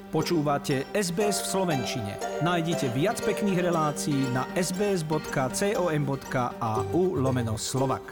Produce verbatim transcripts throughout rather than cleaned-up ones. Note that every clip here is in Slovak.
Počúvate es bé es v slovenčine. Nájdite viac pekných relácií na sbs.com.au lomeno Slovak.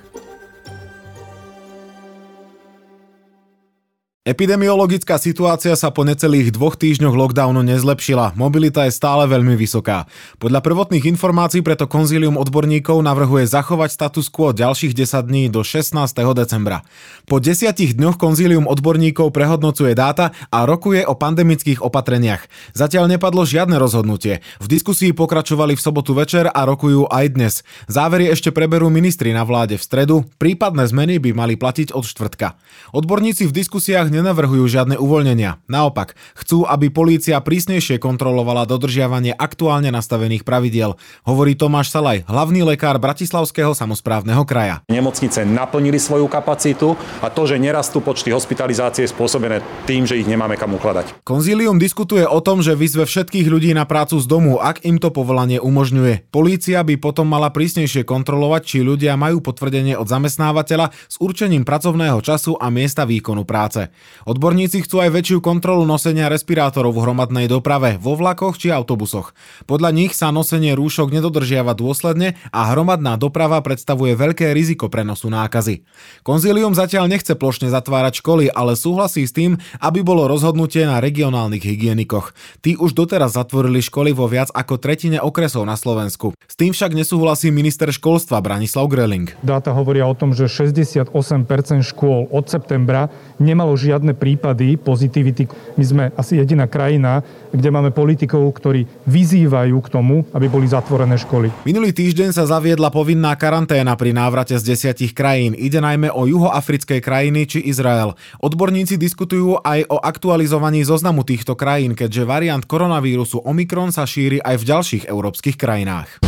Epidemiologická situácia sa po necelých dvoch týždňoch lockdownu nezlepšila. Mobilita je stále veľmi vysoká. Podľa prvotných informácií preto konzílium odborníkov navrhuje zachovať status quo ďalších desať dní do šestnásteho decembra. Po desiatich dňoch konzílium odborníkov prehodnocuje dáta a rokuje o pandemických opatreniach. Zatiaľ nepadlo žiadne rozhodnutie. V diskusii pokračovali v sobotu večer a rokujú aj dnes. Závery ešte preberú ministri na vláde v stredu. Prípadné zmeny by mali platiť od štvrtka. Odborníci v diskusiách nenavrhujú žiadne uvoľnenia. Naopak, chcú, aby polícia prísnejšie kontrolovala dodržiavanie aktuálne nastavených pravidiel, hovorí Tomáš Salaj, hlavný lekár Bratislavského samosprávneho kraja. Nemocnice naplnili svoju kapacitu a to, že nerastú počty hospitalizácie, je spôsobené tým, že ich nemáme kam ukladať. Konzílium diskutuje o tom, že vyzve všetkých ľudí na prácu z domu, ak im to povolanie umožňuje. Polícia by potom mala prísnejšie kontrolovať, či ľudia majú potvrdenie od zamestnávateľa s určením pracovného času a miesta výkonu práce. Odborníci chcú aj väčšiu kontrolu nosenia respirátorov v hromadnej doprave, vo vlakoch či autobusoch. Podľa nich sa nosenie rúšok nedodržiava dôsledne a hromadná doprava predstavuje veľké riziko prenosu nákazy. Konzílium zatiaľ nechce plošne zatvárať školy, ale súhlasí s tým, aby bolo rozhodnutie na regionálnych hygien-koch. Tí už doteraz zatvorili školy vo viac ako tretine okresov na Slovensku. S tým však nesúhlasí minister školstva Branislav Greling. Dáta hovoria o tom, že šesťdesiatosem percent škôl od septembra nemalo žiadne prípady pozitivity. My sme asi jediná krajina, kde máme politikov, ktorí vyzývajú k tomu, aby boli zatvorené školy. Minulý týždeň sa zaviedla povinná karanténa pri návrate z desiatich krajín. Ide najmä o juhoafrické krajiny či Izrael. Odborníci diskutujú aj o aktualizovaní zoznamu týchto krajín, keďže variant koronavírusu Omikron sa šíri aj v ďalších európskych krajinách.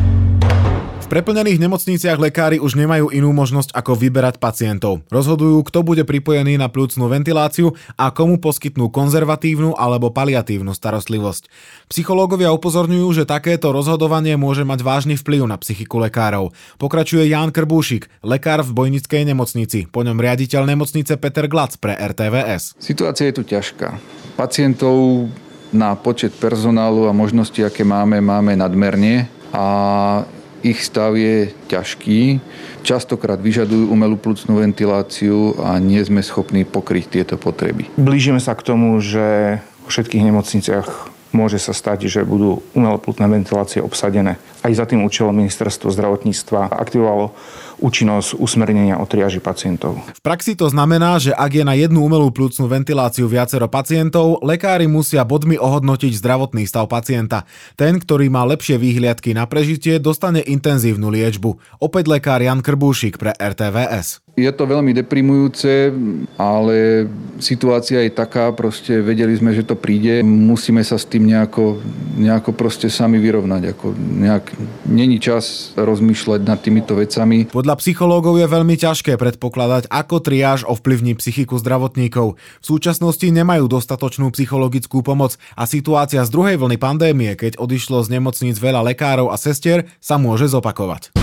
V preplnených nemocniciach lekári už nemajú inú možnosť ako vyberať pacientov. Rozhodujú, kto bude pripojený na pľúcnu ventiláciu a komu poskytnú konzervatívnu alebo paliatívnu starostlivosť. Psychológovia upozorňujú, že takéto rozhodovanie môže mať vážny vplyv na psychiku lekárov. Pokračuje Ján Krbúšik, lekár v Bojnickej nemocnici, po ňom riaditeľ nemocnice Peter Glac pre er té vé es. Situácia je tu ťažká. Pacientov na počet personálu a možnosti, aké máme, máme nadmerne a ich stav je ťažký, častokrát vyžadujú umelú pľúcnu ventiláciu a nie sme schopní pokryť tieto potreby. Blížime sa k tomu, že vo všetkých nemocniciach môže sa stať, že budú umelé pľúcne ventilácie obsadené. Aj za tým účelom ministerstvo zdravotníctva aktivovalo účinnosť usmernenia o triáži pacientov. V praxi to znamená, že ak je na jednu umelú pľúcnu ventiláciu viacero pacientov, lekári musia bodmi ohodnotiť zdravotný stav pacienta. Ten, ktorý má lepšie výhliadky na prežitie, dostane intenzívnu liečbu. Opäť lekár Ján Krbúšik pre er té vé es. Je to veľmi deprimujúce, ale situácia je taká, proste vedeli sme, že to príde. Musíme sa s tým nejako, nejako proste sami vyrovnať. Ako nejak, není čas rozmýšľať nad týmito vecami. Podľa psychológov je veľmi ťažké predpokladať, ako triáž ovplyvní psychiku zdravotníkov. V súčasnosti nemajú dostatočnú psychologickú pomoc a situácia z druhej vlny pandémie, keď odišlo z nemocníc veľa lekárov a sestier, sa môže zopakovať.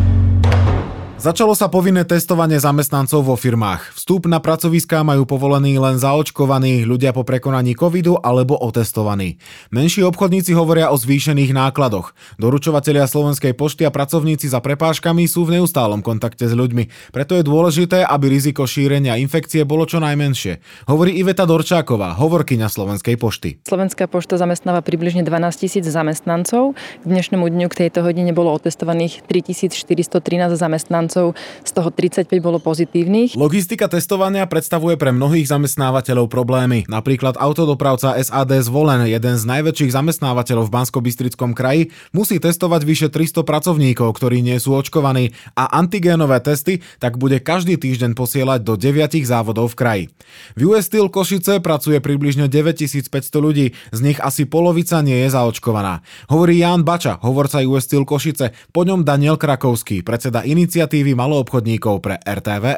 Začalo sa povinné testovanie zamestnancov vo firmách. Vstup na pracoviská majú povolený len zaočkovaní ľudia po prekonaní covidu alebo otestovaní. Menší obchodníci hovoria o zvýšených nákladoch. Doručovatelia Slovenskej pošty a pracovníci za prepážkami sú v neustálom kontakte s ľuďmi. Preto je dôležité, aby riziko šírenia infekcie bolo čo najmenšie. Hovorí Iveta Dorčáková, hovorkyňa Slovenskej pošty. Slovenská pošta zamestnáva približne dvanásťtisíc zamestnancov. K dnešnému dňu k tejto hodine bolo otestovaných tritisícštyristotrinásť zamestnancov. Z toho tridsaťpäť bolo pozitívnych. Logistika testovania predstavuje pre mnohých zamestnávateľov problémy. Napríklad autodopravca es á dé Zvolen, jeden z najväčších zamestnávateľov v Banskobystrickom kraji, musí testovať vyše tristo pracovníkov, ktorí nie sú očkovaní, a antigénové testy tak bude každý týždeň posielať do deviatich závodov v kraji. V ú es Steel Košice pracuje približne deväťtisícpäťsto ľudí, z nich asi polovica nie je zaočkovaná. Hovorí Ján Bača, hovorca ú es Steel Košice, po ňom Daniel Krakovský, predseda iniciatívy maloobchodníkov pre er té vé es.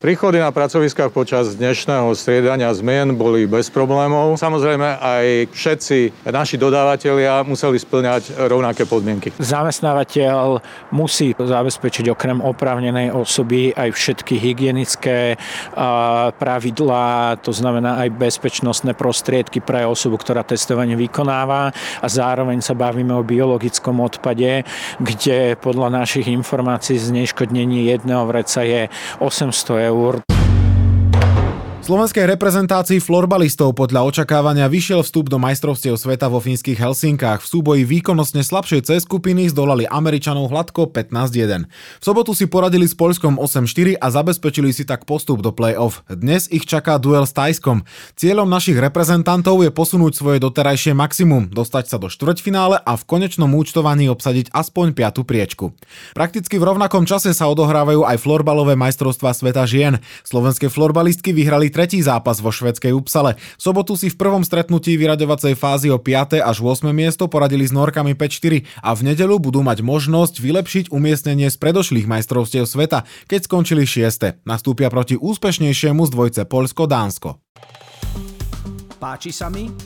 Príchody na pracoviskách počas dnešného striedania zmien boli bez problémov. Samozrejme aj všetci naši dodávatelia museli spĺňať rovnaké podmienky. Zamestnávateľ musí zabezpečiť okrem oprávnenej osoby aj všetky hygienické pravidlá, to znamená aj bezpečnostné prostriedky pre osobu, ktorá testovanie vykonáva, a zároveň sa bavíme o biologickom odpade, kde podľa našich informácií zneškodnenie jedného vreca je osemsto eur. Slovenskej reprezentácii florbalistov podľa očakávania vyšiel vstup do majstrovstiev sveta vo fínskych Helsinkách. V súboji výkonnostne slabšej C skupiny zdolali Američanov hladko pätnásť jeden. V sobotu si poradili s Poľskom osem štyri a zabezpečili si tak postup do play-off. Dnes ich čaká duel s Thajskom. Cieľom našich reprezentantov je posunúť svoje doterajšie maximum, dostať sa do štvrťfinále a v konečnom účtovaní obsadiť aspoň piatu priečku. Prakticky v rovnakom čase sa odohrávajú aj florbalové majstrovstvá sveta žien. Slovenské florbalistky vyhrali tretí zápas vo švédskej Uppsale. V sobotu si v prvom stretnutí vyraďovacej fázy o piate až ôsme miesto poradili s Norkami päť štyri a v nedeľu budú mať možnosť vylepšiť umiestnenie z predošlých majstrovstiev sveta, keď skončili šieste. Nastúpia proti úspešnejšiemu z dvojce Poľsko-Dánsko. Páči sa mi?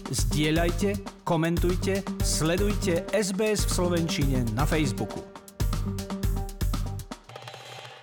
Zdieľajte, komentujte, sledujte es bé es v slovenčine na Facebooku.